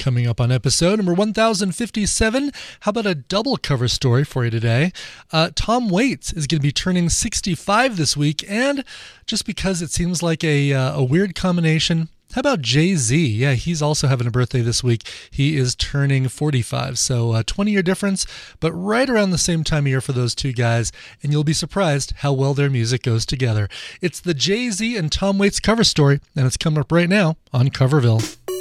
coming up on episode number 1057. How about a double cover story for you today? Tom Waits is going to be turning 65 this week, and just because it seems like a weird combination, how about Jay-Z? Yeah, he's also having a birthday this week. He is turning 45, so a 20-year difference, but right around the same time of year for those two guys, and you'll be surprised how well their music goes together. It's the Jay-Z and Tom Waits cover story, and it's coming up right now on Coverville.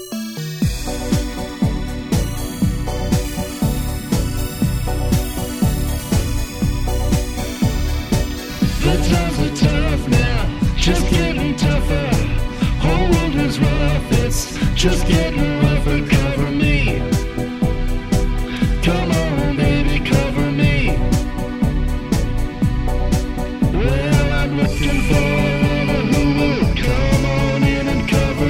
The times are tough now, just getting tougher. Whole world is rough, it's just getting rougher. Cover me, come on baby, cover me. Well, I'm looking for a woman who will come on in and cover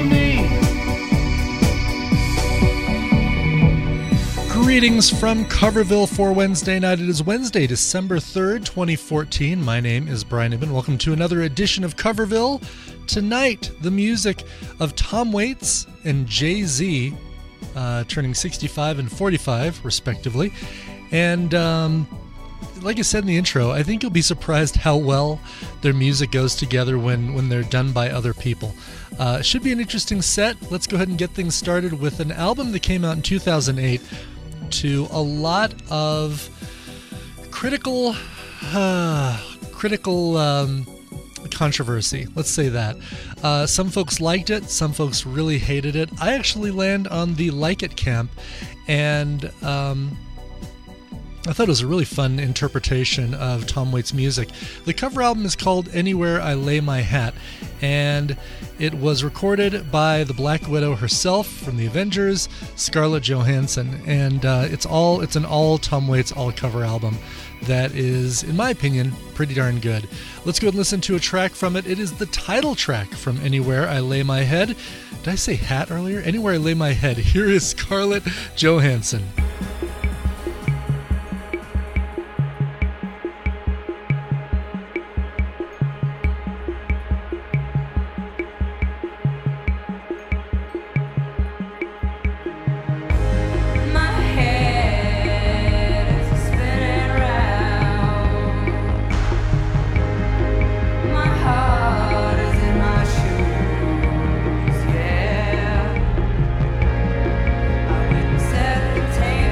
me. Greetings from Coverville for Wednesday night. It is Wednesday, December 3rd, 2014. My name is Brian Ibben. Welcome to another edition of Coverville. Tonight, the music of Tom Waits and Jay-Z, turning 65 and 45, respectively. And like I said in the intro, I think you'll be surprised how well their music goes together when they're done by other people. Should be an interesting set. Let's go ahead and get things started with an album that came out in 2008 to a lot of critical controversy. Let's say that. Some folks liked it, some folks really hated it. I actually land on the like it camp, and I thought it was a really fun interpretation of Tom Waits' music. The cover album is called Anywhere I Lay My Hat, and it was recorded by the Black Widow herself from the Avengers, Scarlett Johansson, and it's an all Tom Waits all cover album that is, in my opinion, pretty darn good. Let's go and listen to a track from it. It is the title track from Anywhere I Lay My Head. Did I say hat earlier? Anywhere I Lay My Head. Here is Scarlett Johansson. Take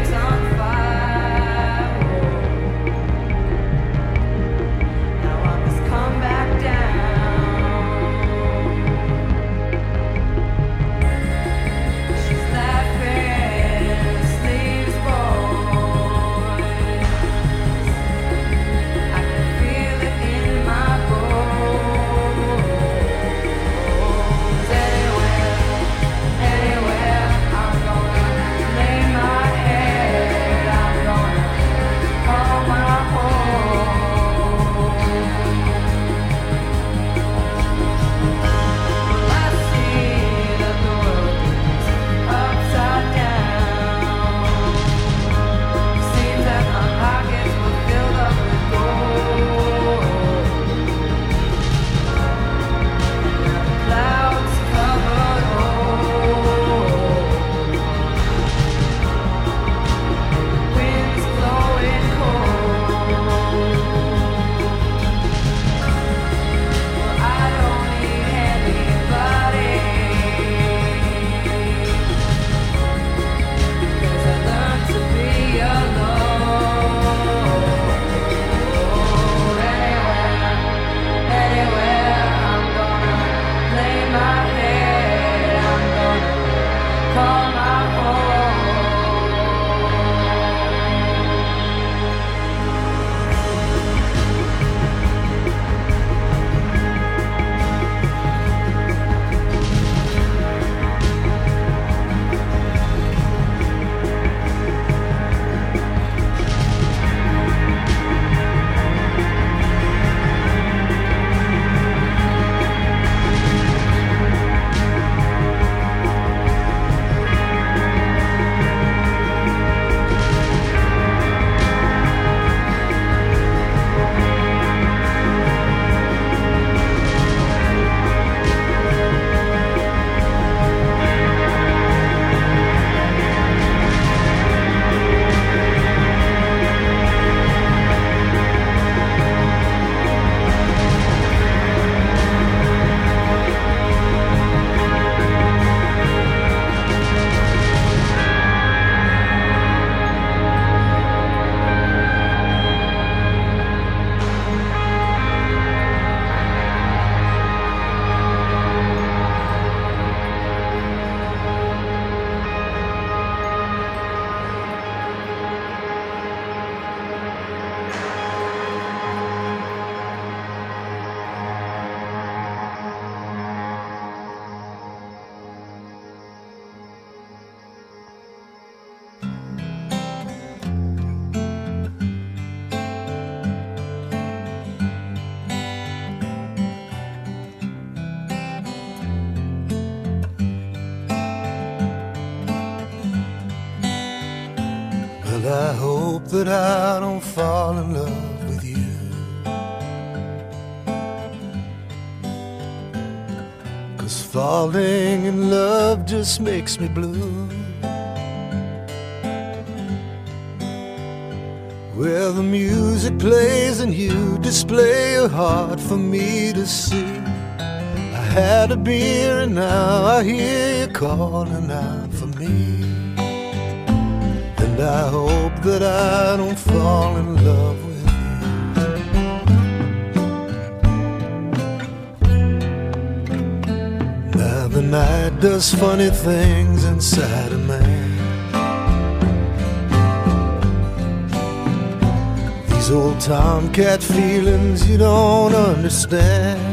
I hope that I don't fall in love with you. Cause falling in love just makes me blue. Where the music plays and you display your heart for me to see. I had a beer and now I hear you calling out for me. And I hope that I don't fall in love with you. Now the night does funny things inside a man. These old tomcat feelings you don't understand.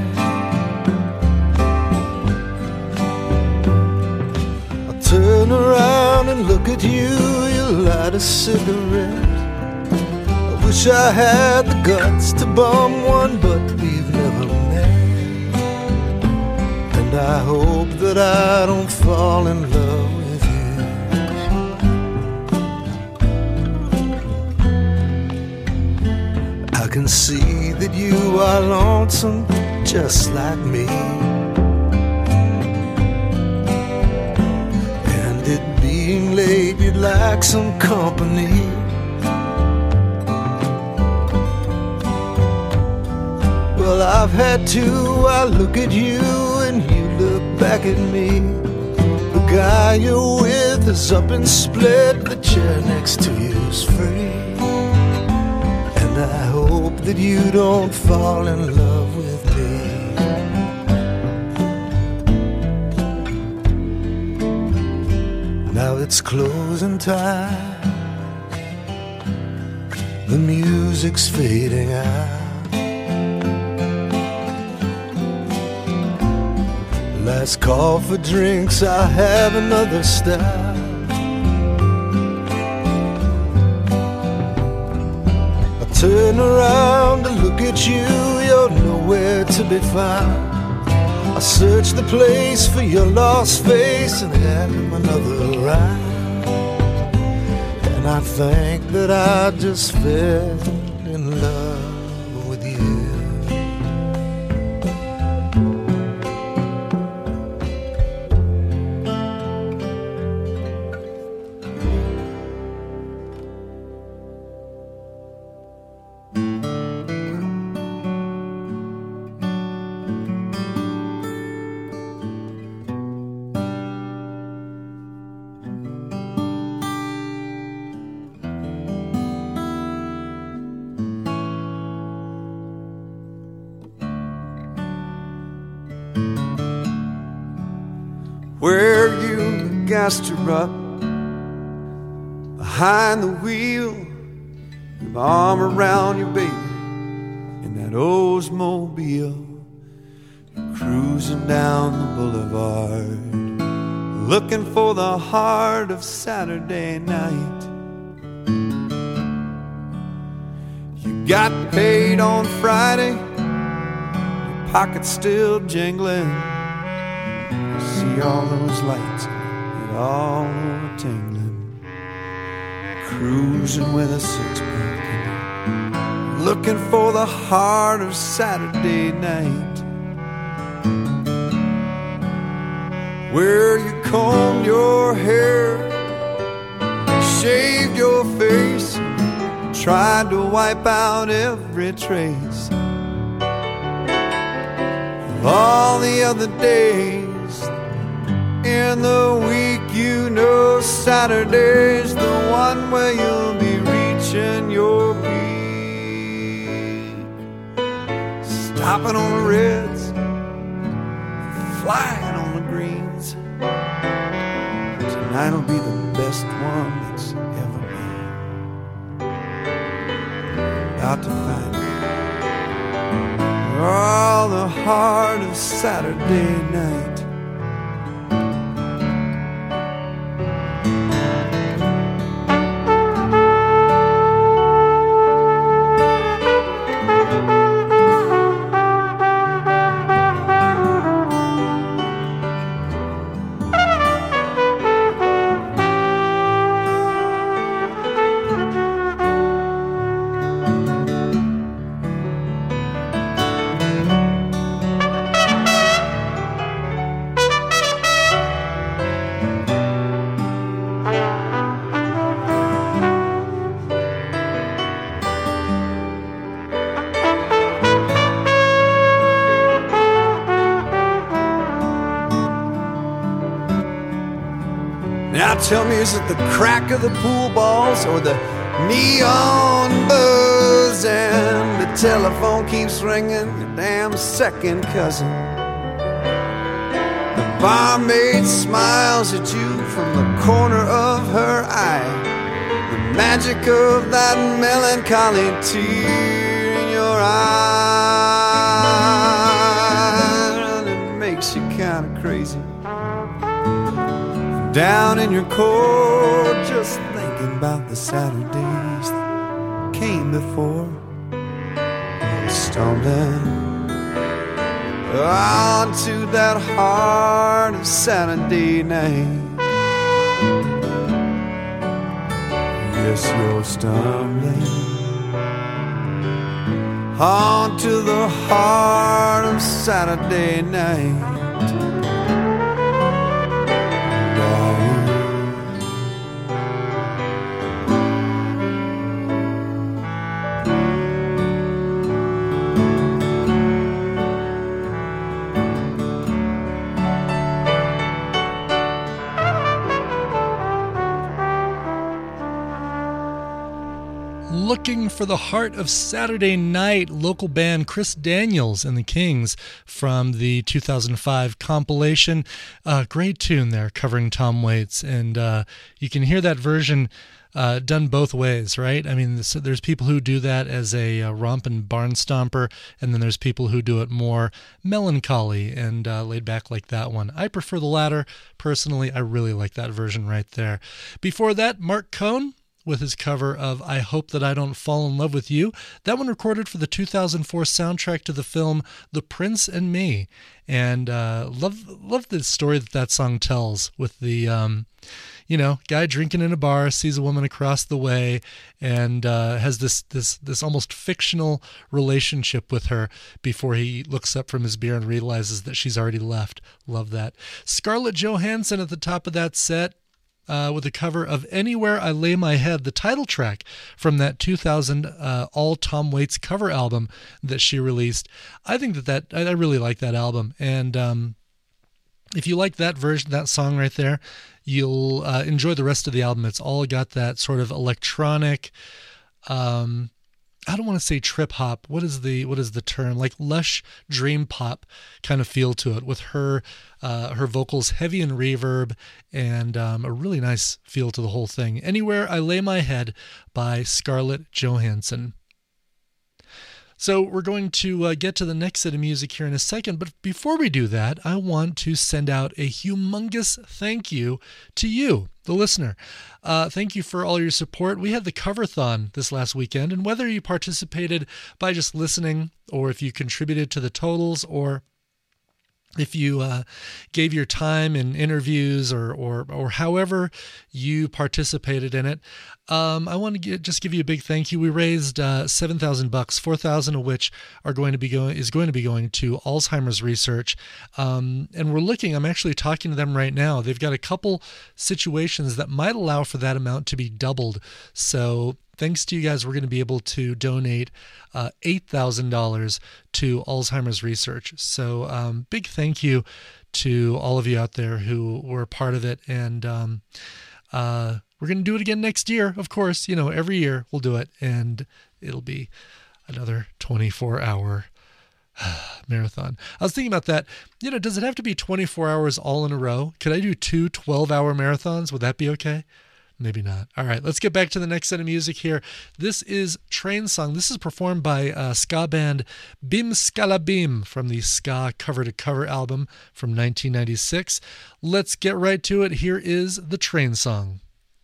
Turn around and look at you, you light a cigarette. I wish I had the guts to bum one, but we've never met. And I hope that I don't fall in love with you. I can see that you are lonesome just like me. Being late, you'd like some company. Well, I've had two. I look at you and you look back at me. The guy you're with is up and split. The chair next to you's free. And I hope that you don't fall in love with me. Now it's closing time. The music's fading out. Last call for drinks, I have another stout. I turn around to look at you, you're nowhere to be found. I search the place for your lost face and have another ride. And I think that I just fell in love with you. Where you gassed her up behind the wheel, your arm around your baby in that Oldsmobile. You're cruising down the boulevard, looking for the heart of Saturday night. You got paid on Friday, your pocket's still jingling. See all those lights, it all over tingling. Cruising with a six-pack, looking for the heart of Saturday night. Where you combed your hair, shaved your face, tried to wipe out every trace of all the other days. In the week, you know Saturday's the one where you'll be reaching your peak. Stopping on the reds, flying on the greens. Tonight'll be the best one that's ever been. About to find all the heart of Saturday night. Tell me, is it the crack of the pool balls or the neon buzz? And the telephone keeps ringing, your damn second cousin. The barmaid smiles at you from the corner of her eye. The magic of that melancholy tear in your eye, and it makes you kind of crazy. Down in your core, just thinking about the Saturdays that came before. Stumbling onto that heart of Saturday night. Yes, you're stumbling onto the heart of Saturday night. Looking for the Heart of Saturday Night, local band Chris Daniels and the Kings from the 2005 compilation. Great tune there, covering Tom Waits, and you can hear that version done both ways, right? I mean, there's people who do that as a rompin' barn stomper, and then there's people who do it more melancholy and laid back like that one. I prefer the latter. Personally, I really like that version right there. Before that, Mark Cohn with his cover of I Hope That I Don't Fall in Love With You. That one recorded for the 2004 soundtrack to the film The Prince and Me. And love the story that song tells with the, guy drinking in a bar, sees a woman across the way, and has this almost fictional relationship with her before he looks up from his beer and realizes that she's already left. Love that. Scarlett Johansson at the top of that set, with a cover of Anywhere I Lay My Head, the title track from that 2000 all Tom Waits cover album that she released. I think that I really like that album, and if you like that version, that song right there, you'll enjoy the rest of the album. It's all got that sort of electronic, I don't want to say trip hop. What is the term? Like lush dream pop kind of feel to it, with her vocals heavy in reverb, and a really nice feel to the whole thing. Anywhere I Lay My Head by Scarlett Johansson. So we're going to get to the next set of music here in a second, but before we do that, I want to send out a humongous thank you to you, the listener. Thank you for all your support. We had the Cover-thon this last weekend, and whether you participated by just listening, or if you contributed to the totals, or if you gave your time in interviews, or however you participated in it, I want to just give you a big thank you. We raised $7,000, $4,000 of which is going to be going to Alzheimer's research, and I'm actually talking to them right now. They've got a couple situations that might allow for that amount to be doubled. So thanks to you guys, we're going to be able to donate $8,000 to Alzheimer's research. So big thank you to all of you out there who were a part of it. And we're going to do it again next year, of course. Every year we'll do it, and it'll be another 24-hour marathon. I was thinking about that. Does it have to be 24 hours all in a row? Could I do 2 12-hour marathons? Would that be okay? Maybe not. All right, let's get back to the next set of music here. This is Train Song. This is performed by ska band Bim Skala Bim from the Ska Cover to Cover album from 1996. Let's get right to it. Here is the Train Song.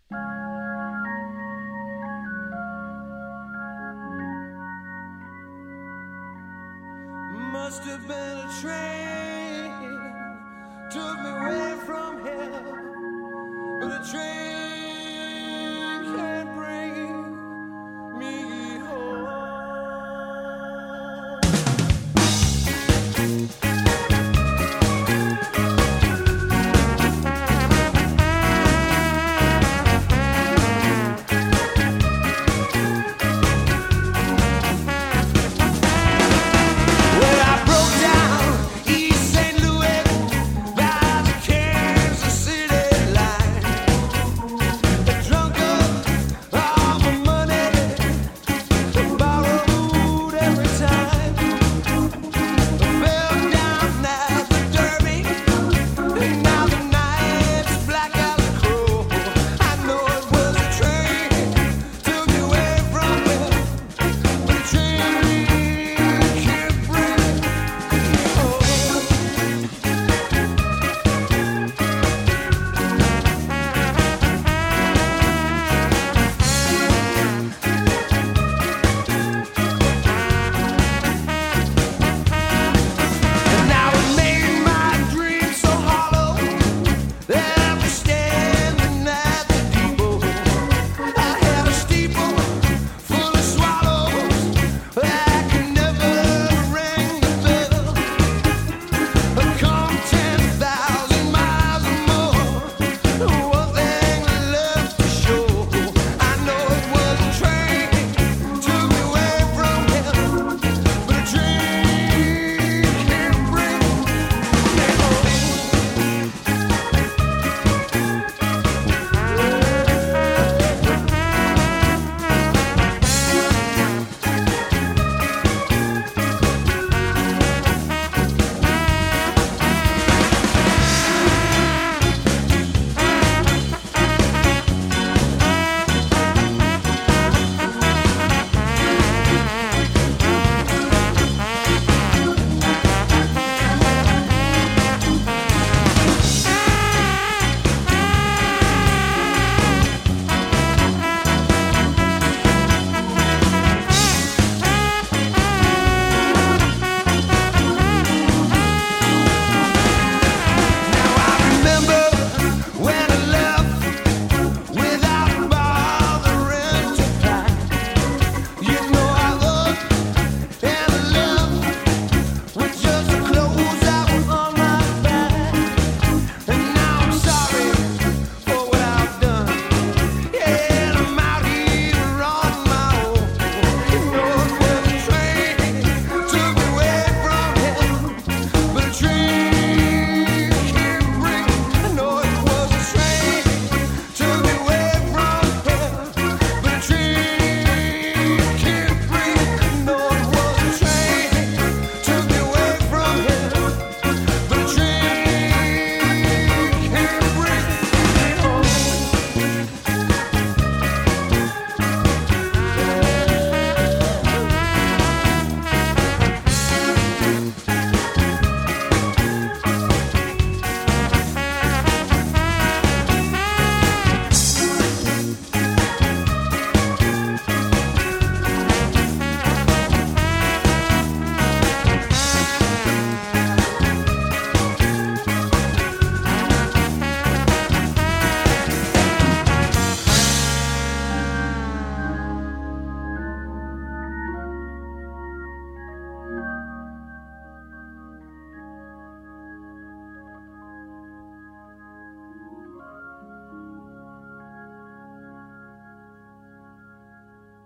Must have been a train, took me away from here, but a train can't bring me home.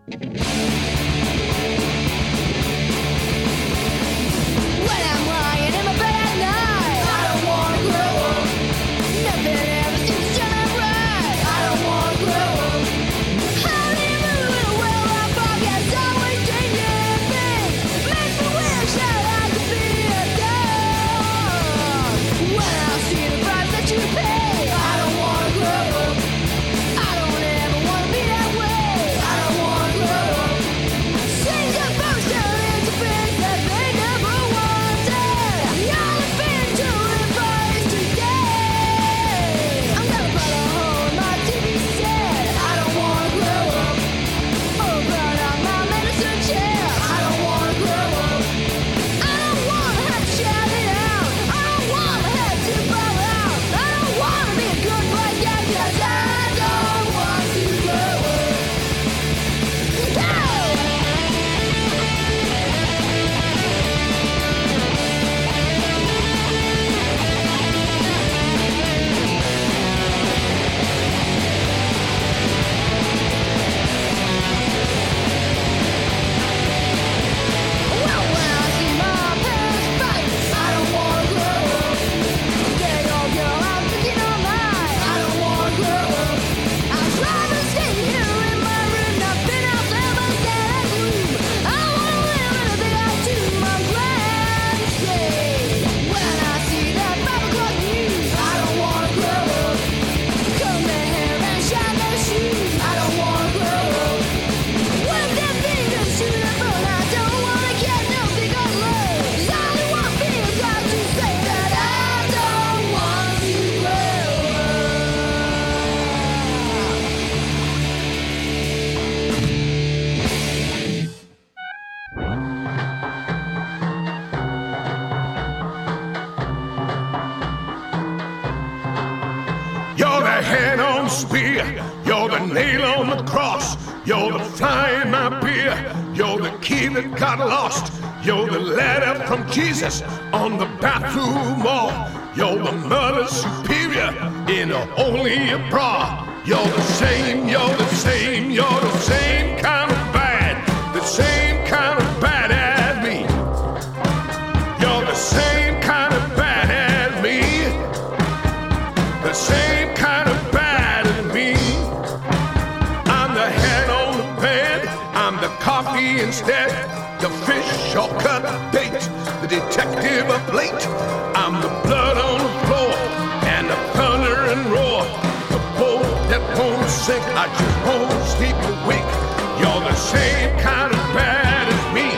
Spear, you're the nail on the cross, you're the fly in my beer, you're the key that got lost, you're the letter from Jesus on the bathroom wall, you're the mother superior in a holy bra, you're the same, you're the same, you're the same kind of bad, the same kind of bad as me, you're the same kind of bad as me, the same kind of bad as me. I'm the head on the bed, I'm the coffee instead, the fish or cut bait, the detective of late. I'm the blood on the floor and the thunder and roar, the boat that won't sink, I just won't sleep awake. You're the same kind of bad as me,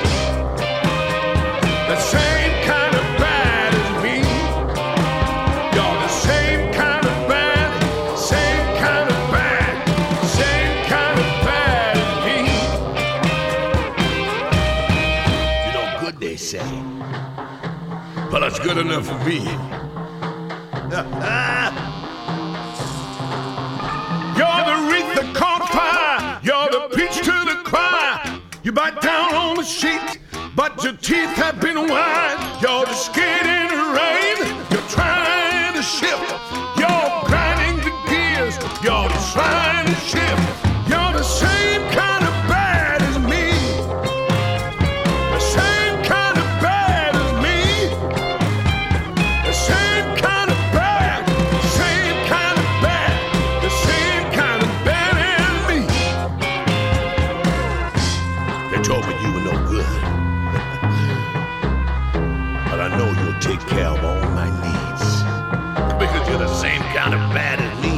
the same kind of bad as me. You're the same kind of bad, same kind of bad, same kind of bad as me. You know, good they say, but it's good enough for me. You're the wreath that caught fire, you're the peach to the choir. You bite down on the sheet, but your teeth have been wide. You're the skid in the rain, you're trying to shift. You're grinding the gears, you're trying to shift. You're the same kind of bad as me, the same kind of bad as me, the same kind of bad, same kind of bad, the same kind of bad as me. They told me you were no good, but I know you'll take care of all my needs, because you're the same kind of bad as me.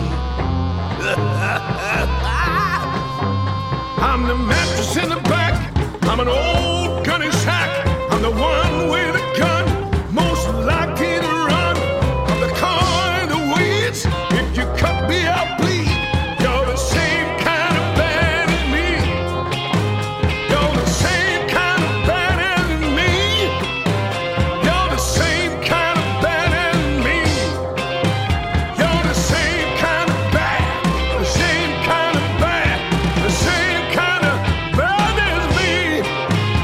I'm the mattress in the back, I'm an old gunny sack, I'm the one with a gun, most likely to run. I'm the car in the weeds, if you cut me I'll bleed. You're the same kind of bad as me, you're the same kind of bad as me, you're the same kind of bad as me, you're the same kind of bad, the same kind of bad, the same kind of bad as me.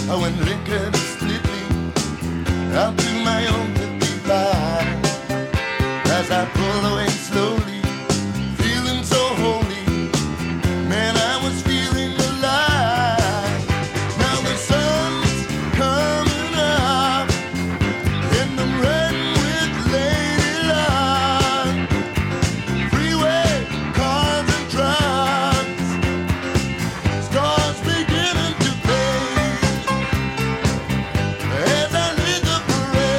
I went Lincoln split me out to my own 55 as I pull away slowly, feeling so holy. Man, I was feeling alive. Now the sun's coming up and I'm riding with Lady Luck. Freeway, cars and trucks, stars beginning to fade as I lead the parade.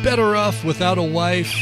Better Off Without a Wife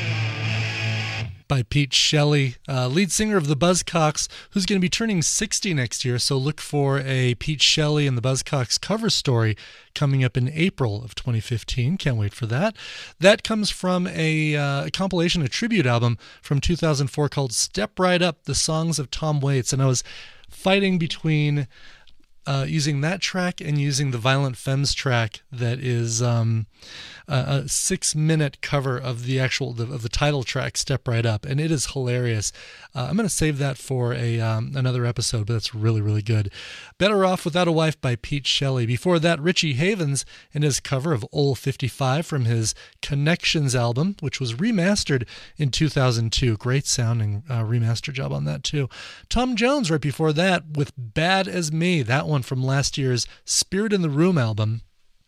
by Pete Shelley, lead singer of the Buzzcocks, who's going to be turning 60 next year. So look for a Pete Shelley and the Buzzcocks cover story coming up in April of 2015. Can't wait for that. That comes from a compilation, a tribute album from 2004 called Step Right Up, The Songs of Tom Waits. And I was fighting between using that track and using the Violent Femmes track that is a 6-minute cover of the of the title track, Step Right Up, and it is hilarious. I'm going to save that for another episode, but it's really, really good. Better Off Without a Wife by Pete Shelley. Before that, Richie Havens and his cover of Ol' 55 from his Connections album, which was remastered in 2002. Great sounding remaster job on that too. Tom Jones right before that with Bad As Me, that one from last year's Spirit in the Room album.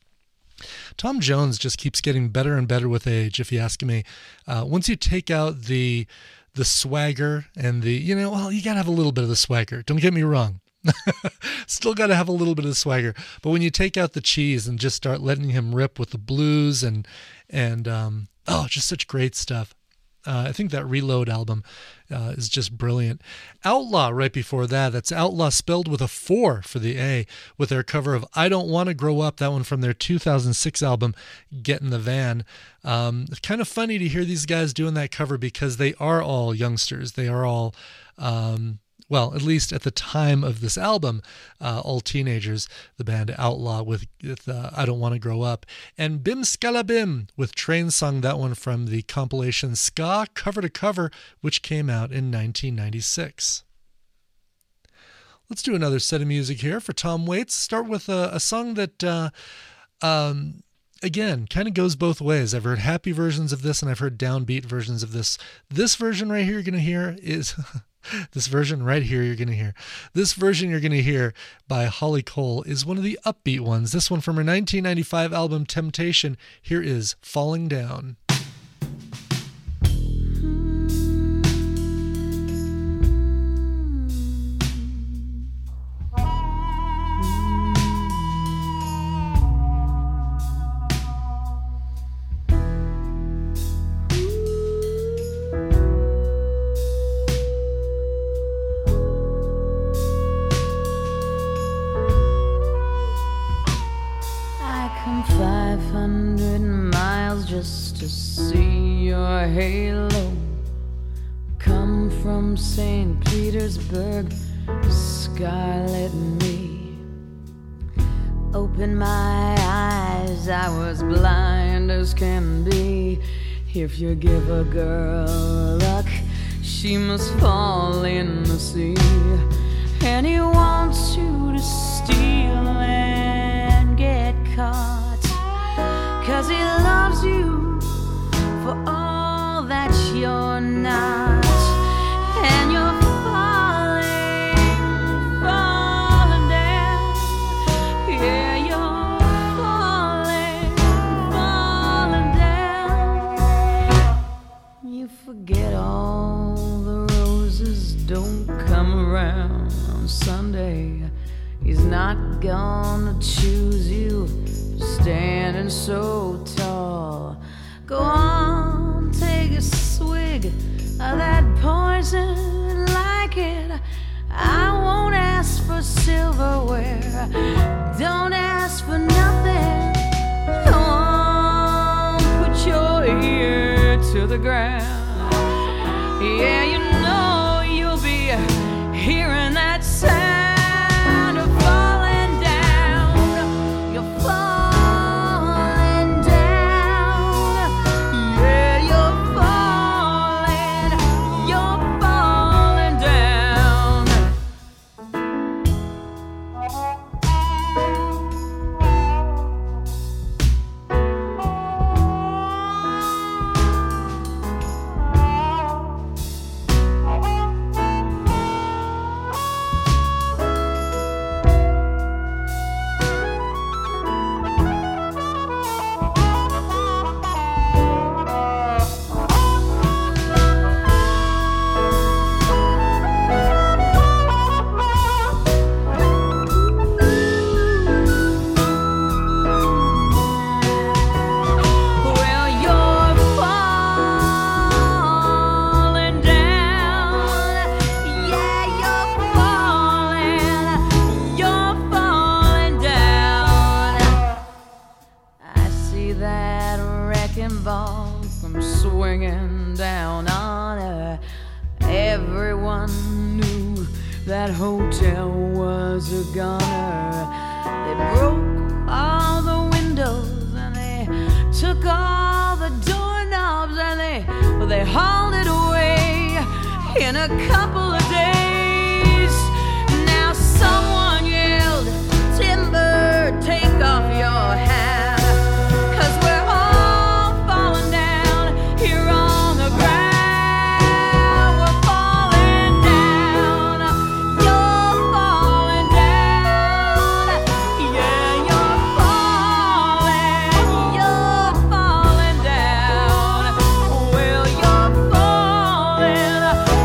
Tom Jones just keeps getting better and better with age, if you ask me. Once you take out the swagger and you got to have a little bit of the swagger. Don't get me wrong. Still got to have a little bit of the swagger. But when you take out the cheese and just start letting him rip with the blues and just such great stuff. I think that Reload album is just brilliant. Outlaw right before that. That's Outlaw spelled with a 4 for the A, with their cover of I Don't Want to Grow Up, that one from their 2006 album, Get in the Van. It's kind of funny to hear these guys doing that cover because they are all youngsters. They are all, at least at the time of this album, all teenagers, the band Outlaw with I Don't Want to Grow Up. And Bim Scala Bim with Train Song, that one from the compilation Ska Cover to Cover, which came out in 1996. Let's do another set of music here for Tom Waits. Start with a song that, again, kind of goes both ways. I've heard happy versions of this and I've heard downbeat versions of this. This version right here you're going to hear is... This version you're going to hear by Holly Cole is one of the upbeat ones. This one from her 1995 album Temptation. Here is Falling Down. Just to see your halo come from St. Petersburg, scarlet me. Open my eyes, I was blind as can be. If you give a girl luck, she must fall in the sea. And he wants you to steal and get caught, 'cause he loves you for all that you're not. And you're falling down. Yeah, you're falling down. You forget all the roses don't come around on Sunday. He's not gonna choose you standing so tall. Go on, take a swig of that poison, like it. I won't ask for silverware, don't ask for nothing. Go on, put your ear to the ground. Yeah, you know you'll be hearing that sound of falling down. You're falling down. Yeah, you're falling down. down on her. Everyone knew that hotel was a goner. They broke all the windows and they took all the doorknobs and they hauled it away in a couple of days. Now someone yelled, "Timber, take off your hat, 'cause we're all falling down here on the ground. We're falling down, you're falling down, yeah, you're falling down. Well, you're falling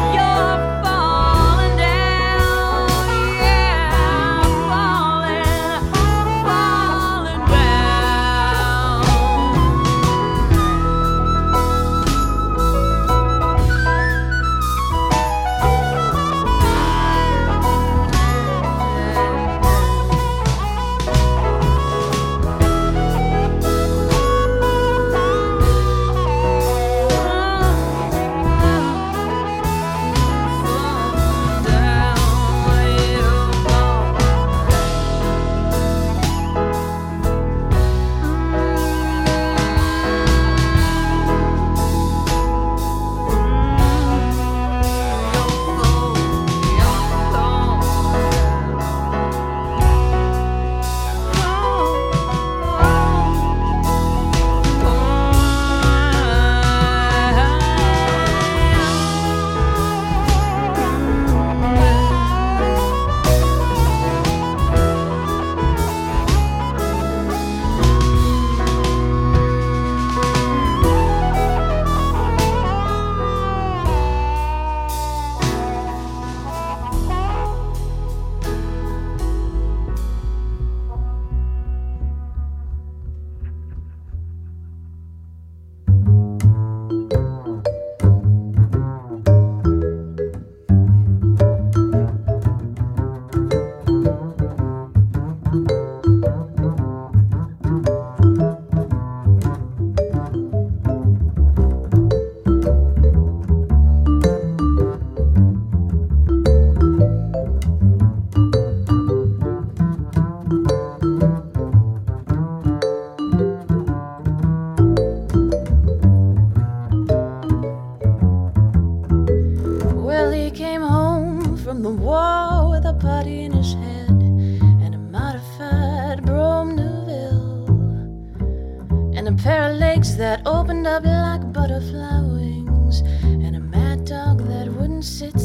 pair of legs that opened up like butterfly wings, and a mad dog that wouldn't sit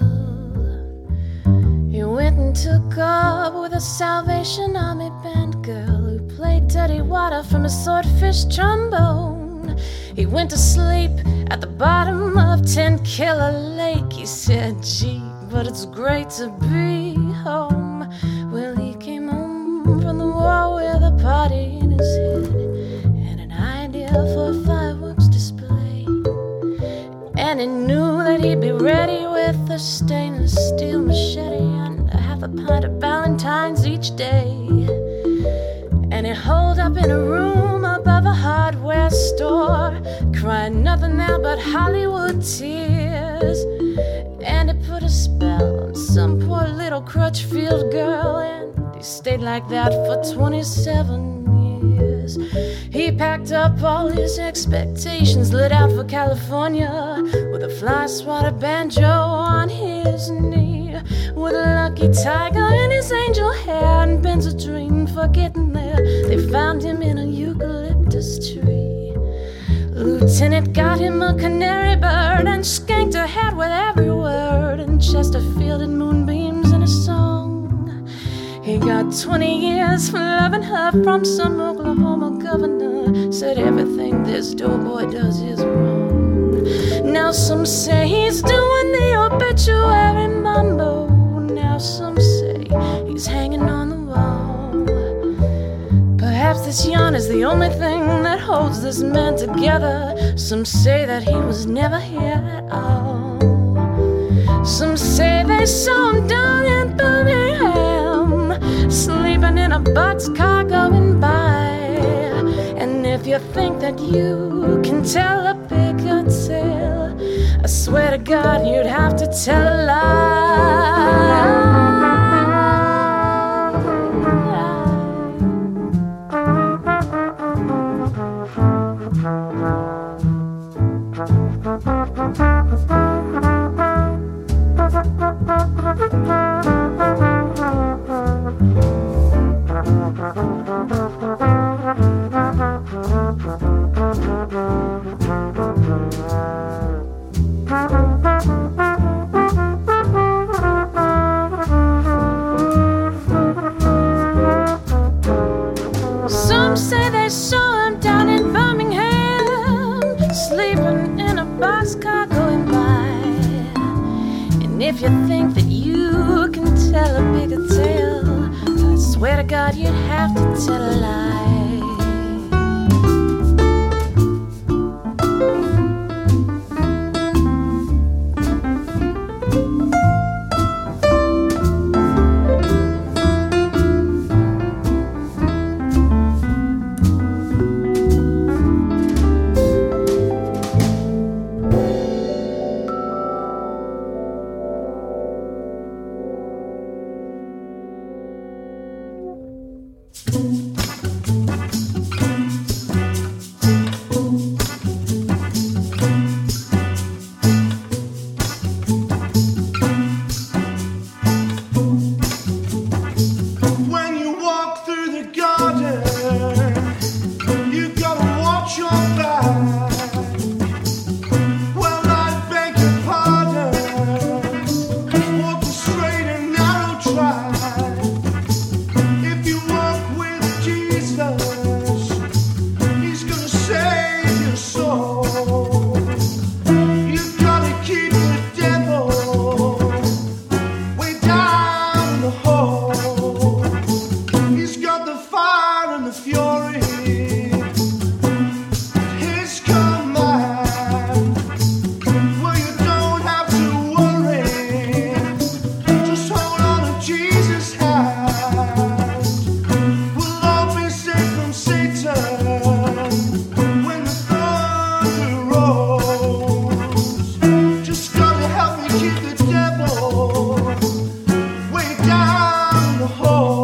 still. He went and took up with a Salvation Army band girl who played dirty water from a swordfish trombone. He went to sleep at the bottom of 10 Killer Lake. He said, gee, but it's great to be home. Well, he came home from the war with a party in his head and an idea for a fireworks display. And he knew that he'd be ready with a stainless steel machete and a half a pint of Ballantines each day. And he'd hold up in a room above a hardware store, crying nothing there but Hollywood tears. And he put a spell on some poor little Crutchfield girl, and he stayed like that for 27 years. He packed up all his expectations, lit out for California with a fly swatter banjo on his knee, with a lucky tiger in his angel hair and Benzodrine for getting there. They found him in a eucalyptus tree. Lieutenant got him a canary bird and skanked her head with every word, and Chesterfield and moonbeams in a song. He got 20 years for loving her from some Oklahoma governor. Said everything this doughboy does is wrong. Now some say he's doing the obituary mambo. Now some say he's hanging on the wall. Perhaps this yarn is the only thing that holds this man together. Some say that he was never here at all. Some say they saw him down in Birmingham, sleeping in a boxcar going by. And if you think that you can tell a bigger tale, swear to God you'd have to tell a lie. Some say they saw him down in Birmingham, sleeping in a boxcar going by. And if you think that you can tell a bigger tale, I swear to God you'd have to tell a lie. When you walk through the garden, you gotta watch your back. Well, I beg your pardon, walk the straight and narrow track. If you walk with Jesus, He's gonna save your soul. You gotta keep the devil way down the hole. He's got the fire and the fury at his command. Well, you don't have to worry, just hold on to Jesus' hand. We'll all be safe from Satan when the thunder rolls. Just gotta help me keep the devil way down the hole.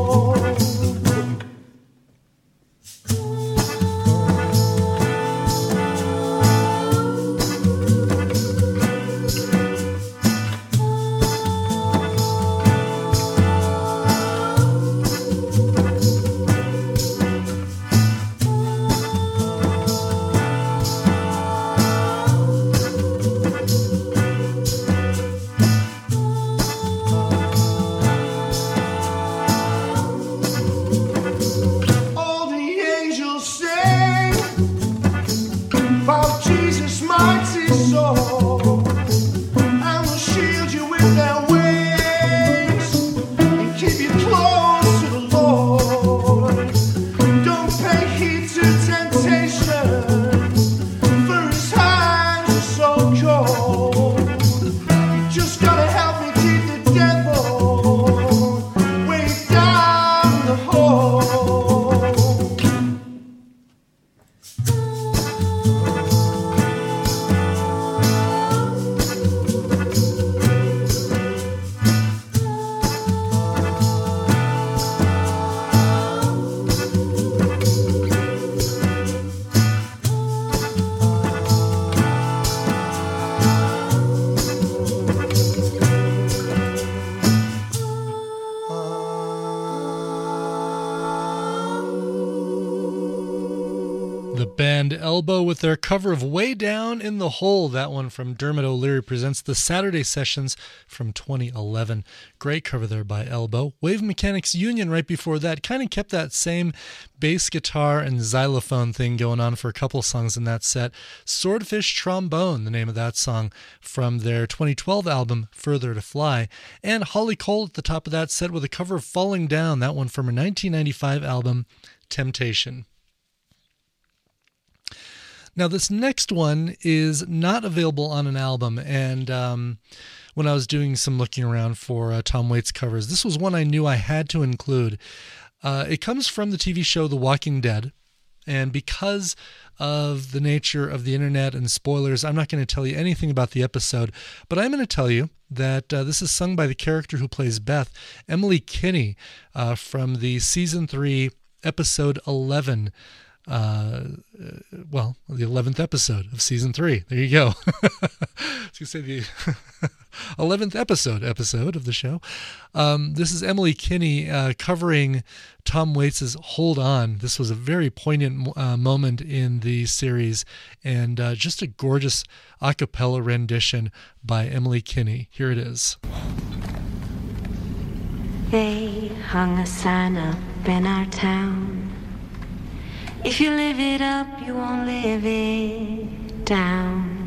All the angels sing about Jesus' mighty soul, and will shield you with their wings and keep you close to the Lord. Don't pay heed to temptation, for His hands are so cold. You just gotta help me keep the devil way down the hole. The band Elbow with their cover of Way Down in the Hole. That one from Dermot O'Leary presents the Saturday Sessions from 2011. Great cover there by Elbow. Wave Mechanics Union right before that kind of kept that same bass guitar and xylophone thing going on for a couple songs in that set. Swordfish Trombone, the name of that song from their 2012 album Further to Fly. And Holly Cole at the top of that set with a cover of Falling Down, that one from her 1995 album Temptation. Now, this next one is not available on an album, and when I was doing some looking around for Tom Waits covers, this was one I knew I had to include. It comes from the TV show The Walking Dead, And because of the nature of the internet and spoilers, I'm not going to tell you anything about the episode, but I'm going to tell you that this is sung by the character who plays Beth, Emily Kinney, from the season 3, episode 11. The 11th episode of season 3. There you go. I was going to say the 11th episode of the show. This is Emily Kinney covering Tom Waits' Hold On. This was a very poignant moment in the series, and just a gorgeous a cappella rendition by Emily Kinney. Here it is. They hung a sign up in our town. If you live it up, you won't live it down.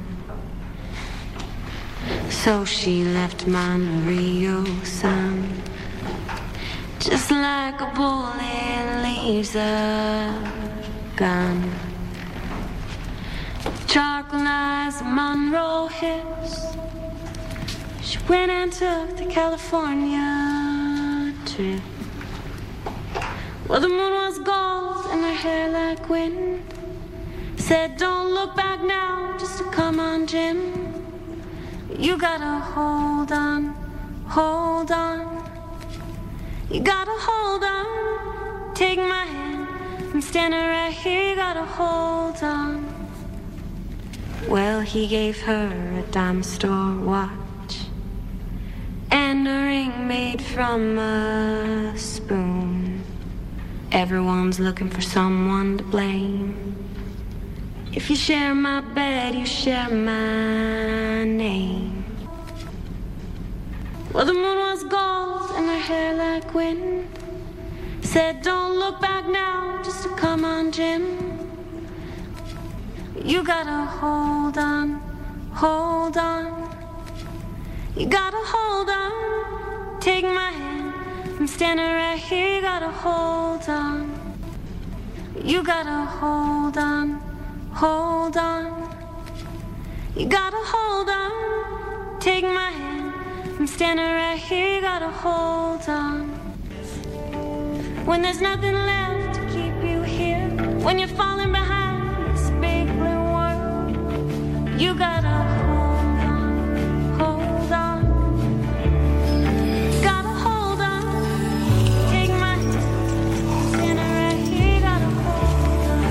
So she left Monterey, son, just like a bullet leaves a gun. Charcoal eyes, Monroe hips. She went and took the California trip. Well, the moon was gold and her hair like wind. Said, don't look back now, just come on, Jim. You gotta hold on, hold on. You gotta hold on, take my hand. I'm standing right here, you gotta hold on. Well, he gave her a dime store watch and a ring made from a spoon. Everyone's looking for someone to blame. If you share my bed, you share my name. Well, the moon was gold and her hair like wind. Said, don't look back now, just come on, Jim. You gotta hold on, hold on. You gotta hold on, take my hand. I'm standing right here, you gotta hold on. You gotta hold on, hold on. You gotta hold on, take my hand. I'm standing right here, you gotta hold on. When there's nothing left to keep you here, when you're falling behind this big blue world, you gotta hold on, hold on. Gotta hold on, take my hand. Standing right here, you gotta hold on.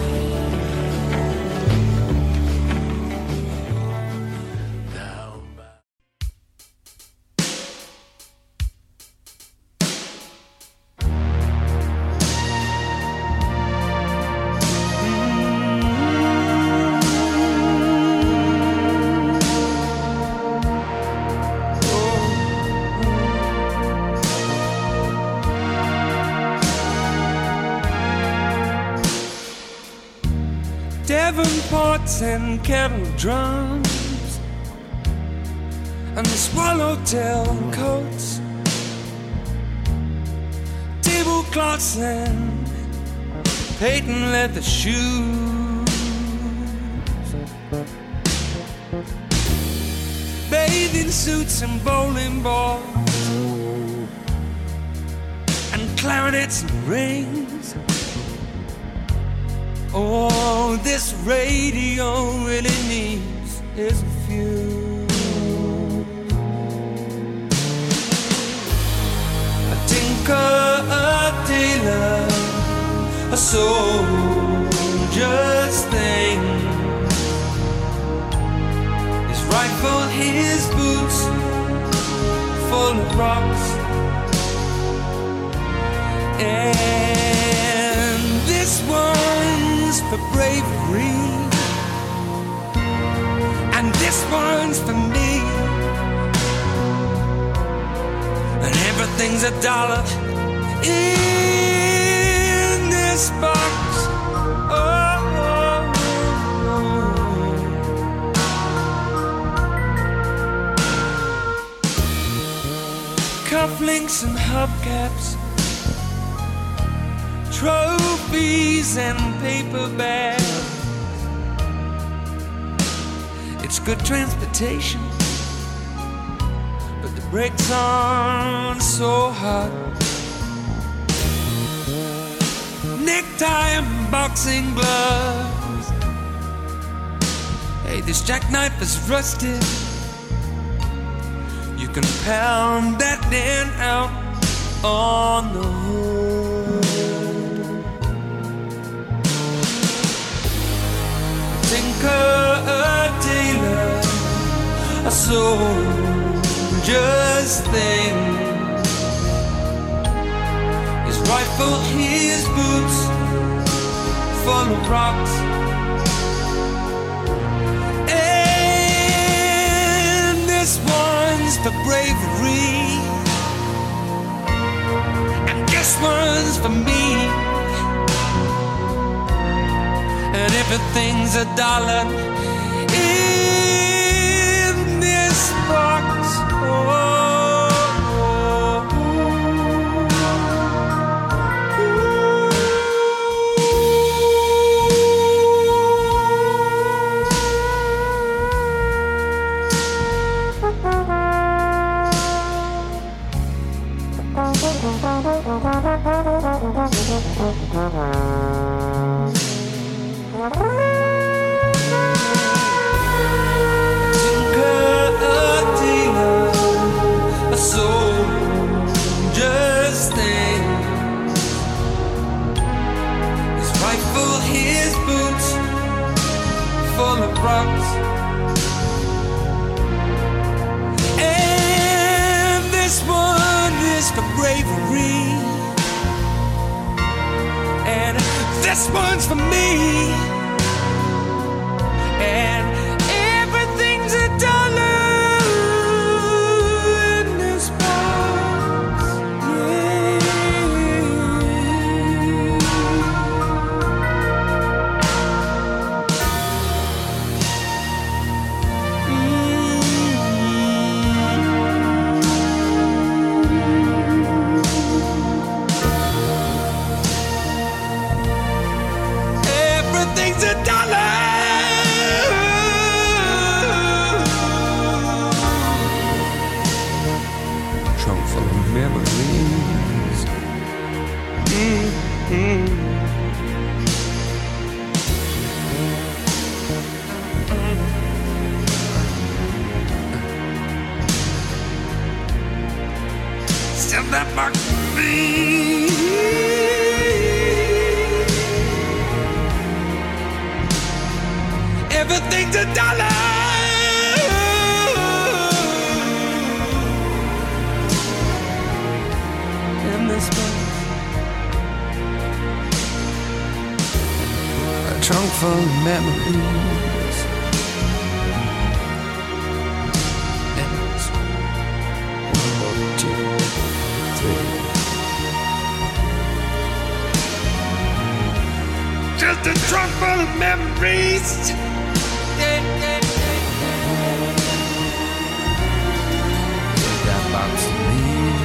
Davenports and kettle drums and the swallowtail coats, tablecloths and patent leather shoes, bathing suits and bowling balls and clarinets and rings. All this radio really needs is a few. A tinker, a tailor, a soldier's thing. His rifle, his boots, full of rocks. And this one's for bravery, and this one's for me, and everything's $1 in this box. Oh, cufflinks and hubcaps, trophies and paper bags. It's good transportation, but the brakes aren't so hot. necktie and boxing gloves. Hey, this jackknife is rusted. You can pound that dent out on the hood. Tinker, a tailor, a soldier's thing. His rifle, his boots, full of rocks. And this one's for bravery, and this one's for me. And everything's $1 in this box. And this one is for bravery, and this one's for me, and everything's $1 in this box. Everything's $1. Trunk full of memories. Still that mark me. Everything's $1 in this box. A trunk full of memories. And it's 1, 2, 3. Just a trunk full of memories. That box to me.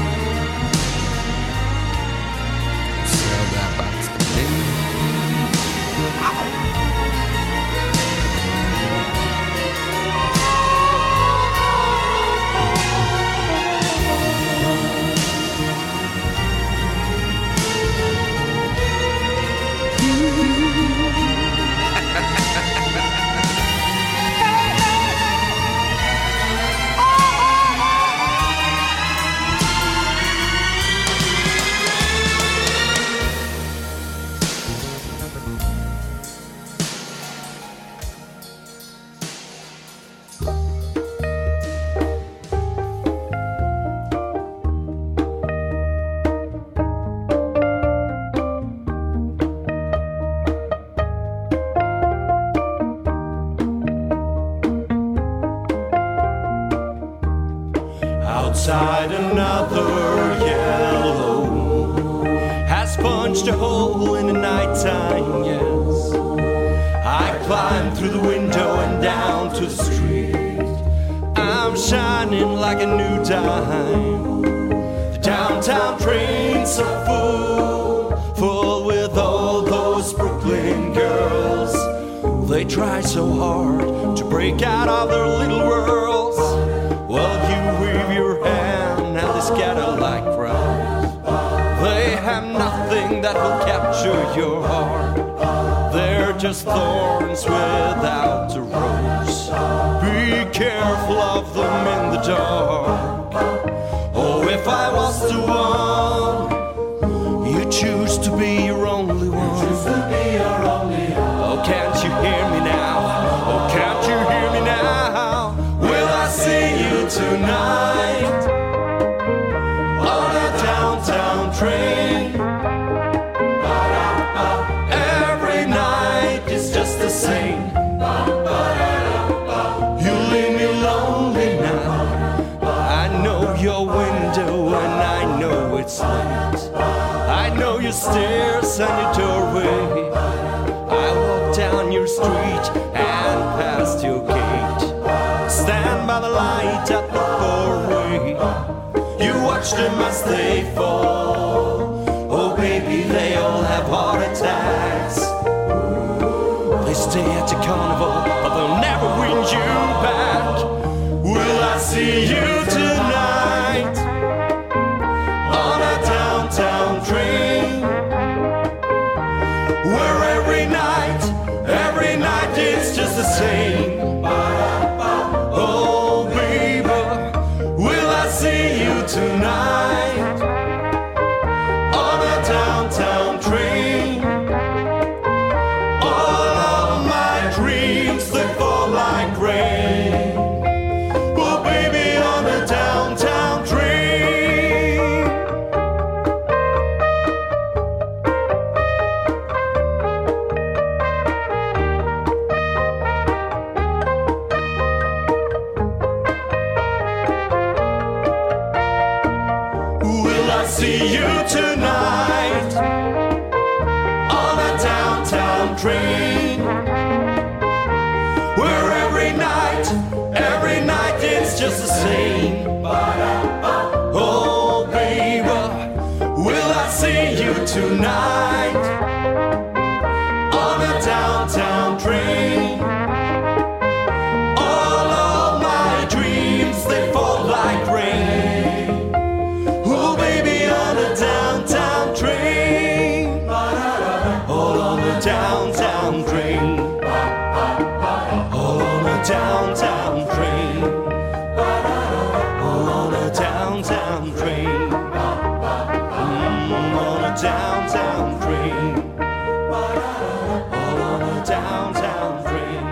Sell that box to me. Outside another yellow has punched a hole in the nighttime, yes. I climbed through the window and down to the street. I'm shining like a new dime. The downtown trains are full with all those Brooklyn girls. They try so hard to break out of their little worlds. Well, you wave your hand and they scatter like crowds. They have nothing that will capture your heart. They're just thorns without a rose. Be careful of them in the dark. Oh, if I was the one you choose to be your only one. Oh, can't you hear me now? Oh, can't you hear me now? Will I see you tonight on a downtown train? Every night is just the same. You leave me lonely now. I know your window and I know it's late. I know your stairs and your doorway. I walk down your street and past your gate. Stand by the light at the four-way. You watch them as they fall. Oh baby, they all have heart attacks. They stay at the carnival, but they'll never win you back. Will I see you tonight on a downtown train? Where every night it's just the same. Oh baby, will I see you tonight on a downtown train? All of my dreams, they fall like rain. Oh baby, on a downtown train. Will I see you tonight on a downtown train? Where every night it's just the same. Oh baby, will I see you tonight on a downtown train? All of my dreams, they fall like rain. Oh baby, on a downtown train. All on a downtown train. All on a downtown train. All on a downtown train. On a downtown train. All on a downtown train.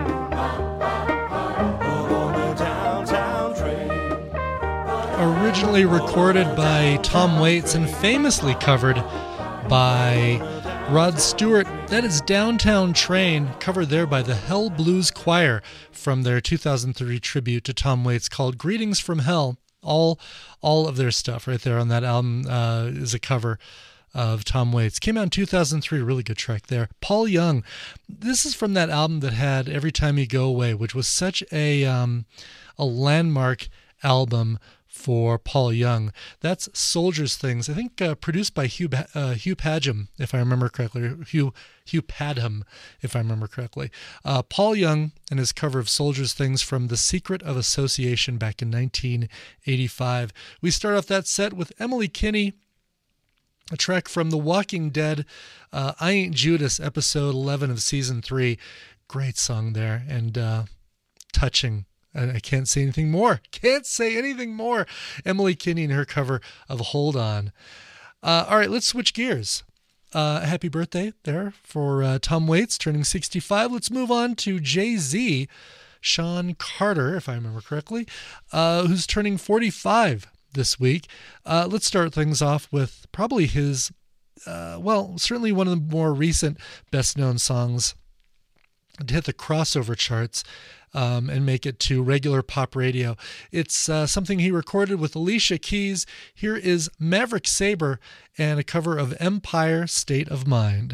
All on a downtown train. Originally recorded by Tom Waits and famously covered by Rod Stewart. That is Downtown Train, covered there by the Hell Blues Choir from their 2003 tribute to Tom Waits called Greetings from Hell. All of their stuff right there on that album is a cover of Tom Waits. Came out in 2003, really good track there. Paul Young, this is from that album that had Every Time You Go Away, which was such a landmark album for Paul Young. That's Soldiers Things, I think produced by Hugh Padgham, if I remember correctly. Hugh Padgham, if I remember correctly. Paul Young and his cover of Soldiers Things from The Secret of Association back in 1985. We start off that set with Emily Kinney, a track from The Walking Dead, I Ain't Judas, episode 11 of season 3. Great song there, and touching. I can't say anything more. Emily Kinney and her cover of Hold On. All right, let's switch gears. Happy birthday there for Tom Waits, turning 65. Let's move on to Jay-Z, Sean Carter, if I remember correctly, who's turning 45 this week. Let's start things off with probably his, certainly one of the more recent best-known songs to hit the crossover charts and make it to regular pop radio. It's something he recorded with Alicia Keys. Here is Maverick Sabre and a cover of Empire State of Mind.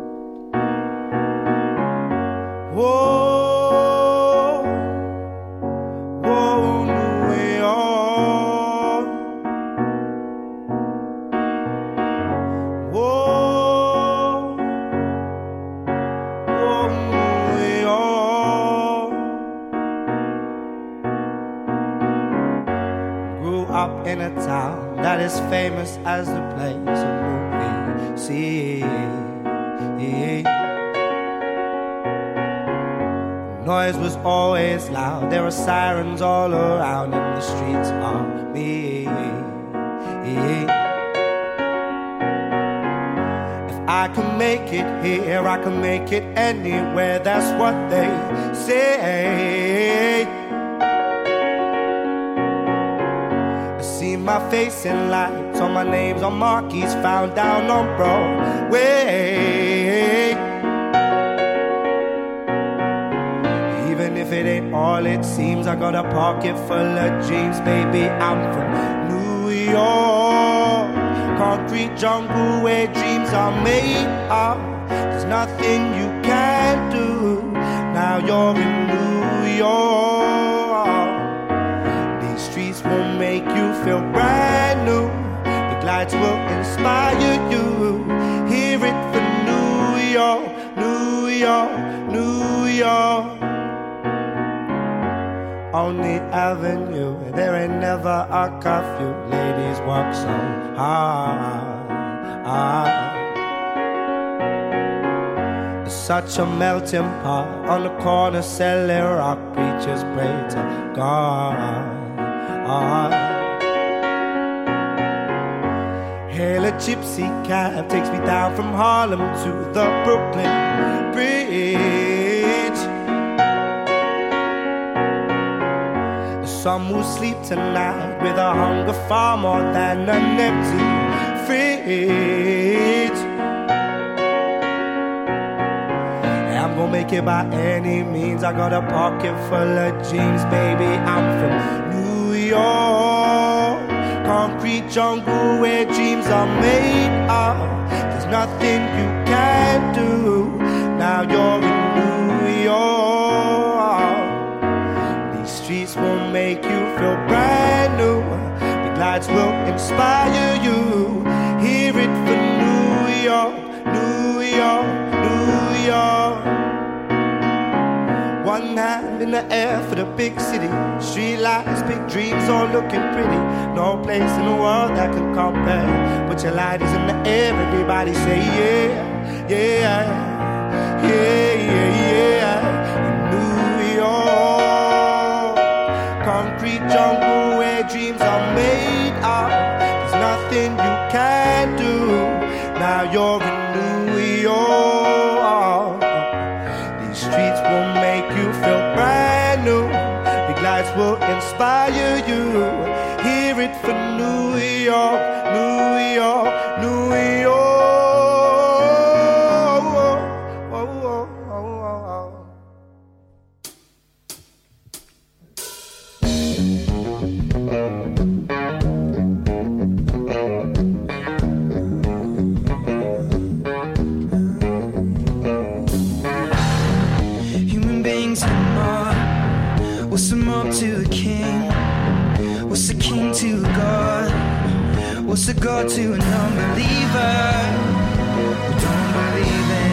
Whoa, whoa, New York. Whoa, whoa, New York. Grew up in a town that is famous as the place of movie scenes. Noise was always loud. There were sirens all around, and the streets are me. If I can make it here, I can make it anywhere. That's what they say. I see my face in lights, all my name's on marquees found down on Broadway. If it ain't all it seems, I got a pocket full of dreams. Baby, I'm from New York, concrete jungle where dreams are made of. There's nothing you can do. Now you're in New York. These streets will make you feel brand new. Big lights will inspire you. Hear it for New York, New York, New York. On the avenue, there ain't never a curfew. Ladies work so hard. It's such a melting pot. On the corner selling rock, preachers pray to God. Hail a gypsy cab, takes me down from Harlem to the Brooklyn Bridge. Some will sleep tonight with a hunger far more than an empty fridge. I'm gonna make it by any means. I got a pocket full of dreams, baby. I'm from New York, concrete jungle where dreams are made of. There's nothing you can do. Now you're in New York. Streets will make you feel brand new. Big lights will inspire you. Hear it for New York, New York, New York. One hand in the air for the big city. Street lights, big dreams, all looking pretty. No place in the world that can compare. Put your lighters in the air, everybody say yeah, yeah, yeah, yeah, yeah. New York, concrete jungle where dreams are made of. There's nothing you can do. Now you're in New York. These streets will make you feel brand new. Big lights will inspire you. Hear it for New York, New York, New York. What's the mob to the king? What's the king to God? What's the God to an unbeliever who don't believe in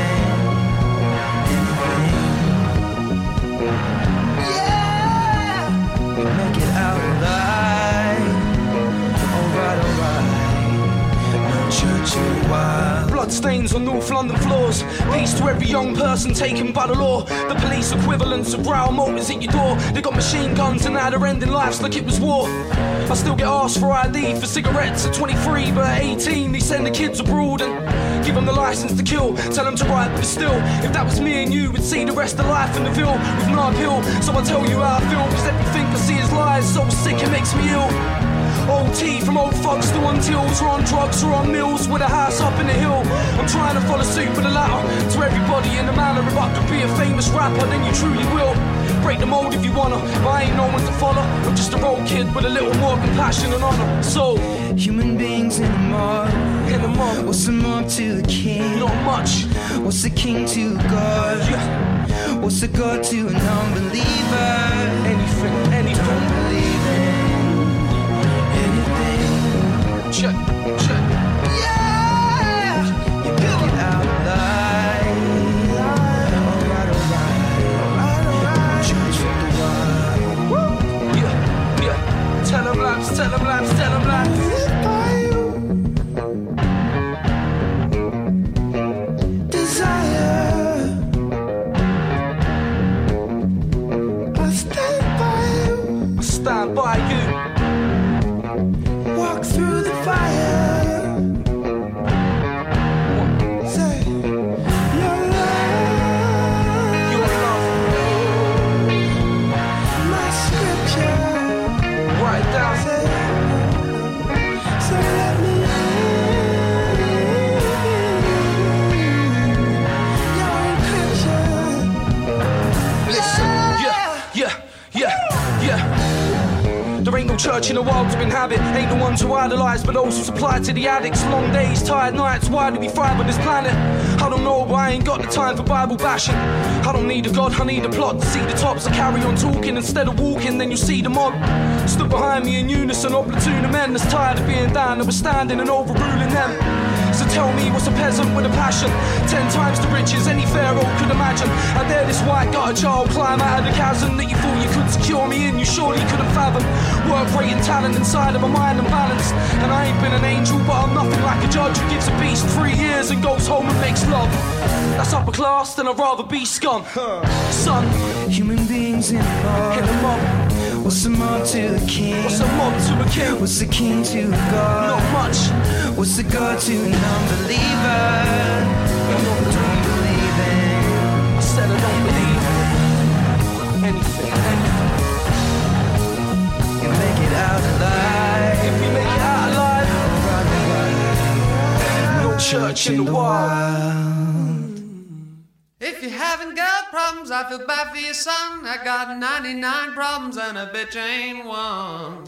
anything? Yeah! We make it out alive. Alright, alright. No church in a while. Bloodstains on North London floors. Peace to every young person taken by the law. The police equivalents of brow motors at your door. They got machine guns and now they're ending lives like it was war. I still get asked for ID for cigarettes at 23, but at 18 they send the kids abroad and give them the license to kill. Tell them to write, but still, if that was me and you, would see the rest of life in the Ville with no appeal. So I tell you how I feel, cause everything I see is lies. So sick it makes me ill. OT from old fucks to untills, or on drugs or on mills with a house up in the hill. I'm trying to follow suit with the latter to everybody in the manner. If I could be a famous rapper, then you truly will. Break the mold if you wanna, but I ain't no one to follow. I'm just a road kid with a little more compassion and honor. So, human beings in the mob. What's the mob to the king? Not much. What's the king to God? Yeah. What's the God to an unbeliever? Anything, anything. Don't believe in anything. Check, check. Yeah! You make it out alive. Alright, alright. Church with the wild. Yeah, yeah. Tell them lies, tell them lies, tell them lies. stand by you. Walk through the fire. Say, your love, my scripture. Write it down. So let me your encryption. Listen, yeah. There ain't no church in the world to inhabit. Ain't the ones who idolize, but those who supply to the addicts. Long days, tired nights, why do we thrive on this planet? I don't know, but I ain't got the time for Bible bashing. I don't need a God, I need a plot to see the tops. I carry on talking instead of walking, then you see the mob stood behind me in unison, a platoon of men that's tired of being down and we're standing and overruling them. So tell me, what's a peasant with a passion? 10 times the riches any pharaoh could imagine. I dare this white gutter child climb out of the chasm that you thought you could secure me in, you surely couldn't fathom. Work rate and talent inside of my mind and balance. And I ain't been an angel, but I'm nothing like a judge who gives a beast 3 years and goes home and makes love. That's upper class, then I'd rather be scum. Son, human beings in the mob. In the mob. What's the mob to a king? What's a mob to a king? What's the king to a god? Not much. What's the god to an unbeliever? Don't believe in. I said I don't believe anything. You make it out alive. If we make it out alive, no church in the wild. If you haven't got problems, I feel bad for your son. I got 99 problems and a bitch ain't one.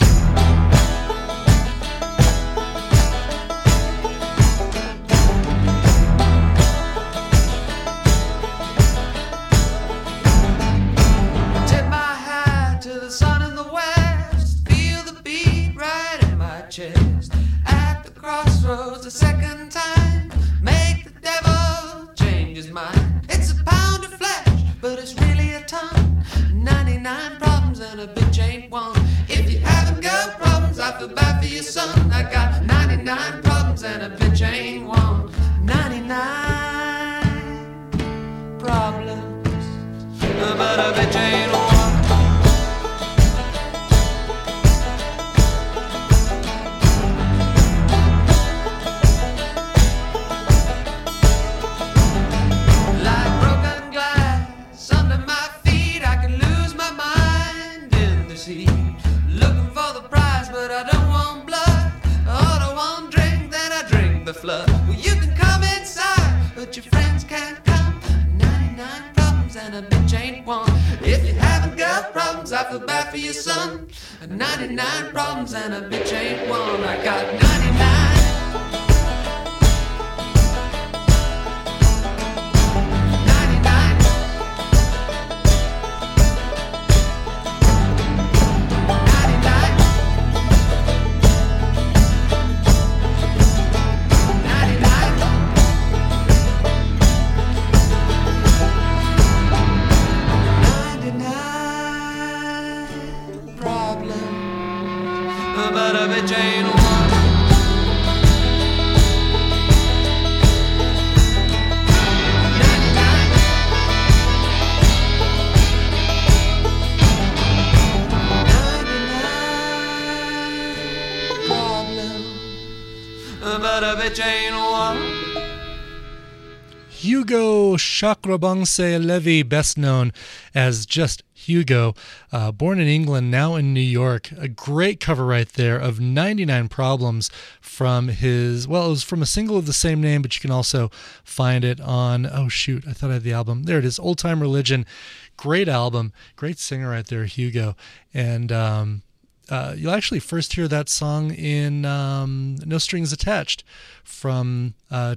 Tip my hat to the sun in the west. Feel the beat right in my chest. At the crossroads the second time. Make the devil change his mind. It's a pound of flesh, but it's really a ton. 99 problems and a bitch ain't one. If you haven't got problems, I feel bad for your son. I got 99 problems and a bitch ain't one. 99 problems, but a bitch ain't one. Flood. Well, you can come inside, but your friends can't come. 99 problems and a bitch ain't one. If you haven't got problems, I feel bad for your son. 99 problems and a bitch ain't one. I got 99. But a bitch ain't one. But a bitch ain't one. Hugo Chakraborty Levy, best known as just Hugo, born in England, now in New York. A great cover right there of 99 Problems from his, well, it was from a single of the same name, but you can also find it on, oh shoot, I thought I had the album. There it is, Old Time Religion. Great album, great singer right there, Hugo. And you'll actually first hear that song in No Strings Attached from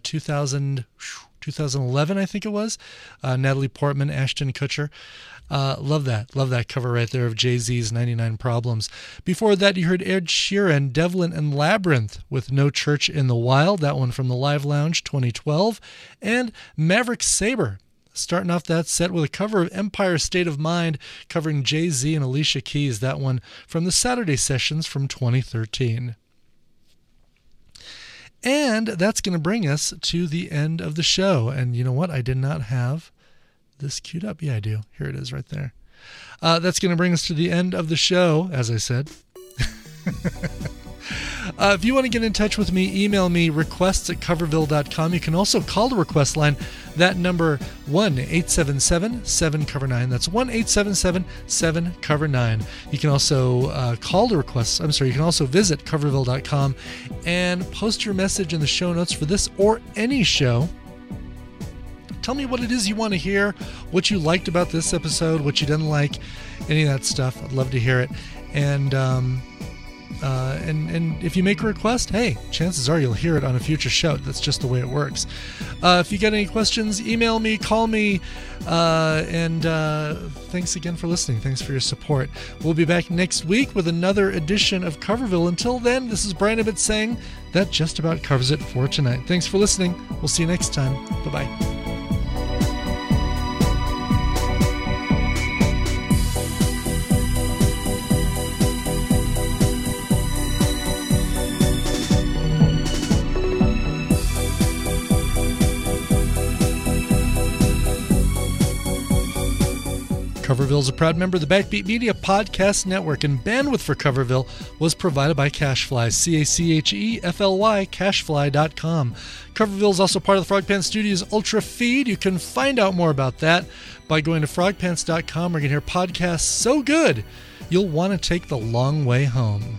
2011, I think it was. Natalie Portman, Ashton Kutcher. Love that cover right there of Jay-Z's 99 Problems. Before that, you heard Ed Sheeran, Devlin and Labyrinth with No Church in the Wild, that one from the Live Lounge 2012, and Maverick Sabre starting off that set with a cover of Empire State of Mind covering Jay-Z and Alicia Keys, that one from the Saturday Sessions from 2013. And that's going to bring us to the end of the show. And you know what? I did not have this queued up. Yeah, I do. Here it is right there. That's going to bring us to the end of the show, as I said. If you want to get in touch with me, email me, requests@coverville.com. You can also call the request line. That number, 1-877-7-COVER-9. That's 1-877-7-COVER-9. You can also call the requests. You can also visit coverville.com and post your message in the show notes for this or any show. Tell me what it is you want to hear, what you liked about this episode, what you didn't like, any of that stuff. I'd love to hear it. And if you make a request, hey, chances are you'll hear it on a future show. That's just the way it works. If you got any questions, email me, call me, and thanks again for listening. Thanks for your support. We'll be back next week with another edition of Coverville. Until then, this is Brian Ibbott saying that just about covers it for tonight. Thanks for listening. We'll see you next time. Bye-bye. Coverville is a proud member of the Backbeat Media Podcast Network, and bandwidth for Coverville was provided by Cashfly, CACHEFLY, Cashfly.com. Coverville is also part of the Frog Pants Studios Ultra Feed. You can find out more about that by going to frogpants.com, where you can hear podcasts so good you'll want to take the long way home.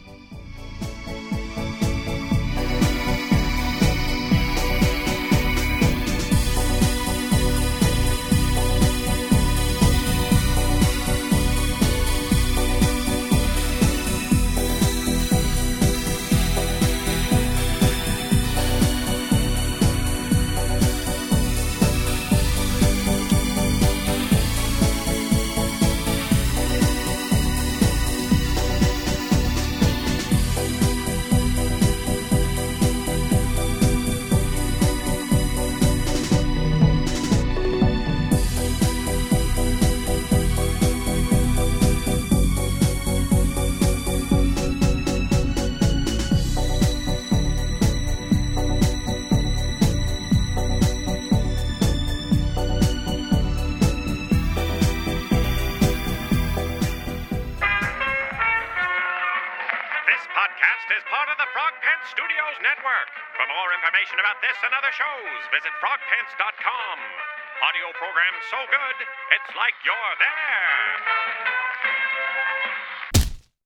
Visit frogpants.com. Audio program so good, it's like you're there.